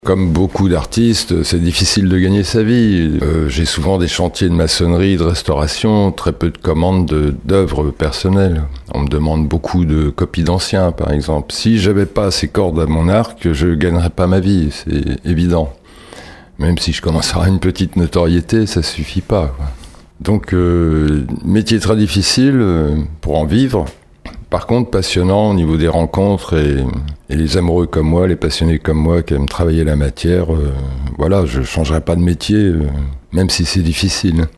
Comme beaucoup d'artistes, c'est difficile de gagner sa vie. J'ai souvent des chantiers de maçonnerie, de restauration, très peu de commandes d'œuvres personnelles. On me demande beaucoup de copies d'anciens, par exemple. Si j'avais pas ces cordes à mon arc, je gagnerais pas ma vie, c'est évident. Même si je commence à avoir une petite notoriété, ça suffit pas, quoi. Donc, métier très difficile pour en vivre. Par contre, passionnant au niveau des rencontres et les amoureux comme moi, les passionnés comme moi qui aiment travailler la matière, voilà, je changerai pas de métier, même si c'est difficile.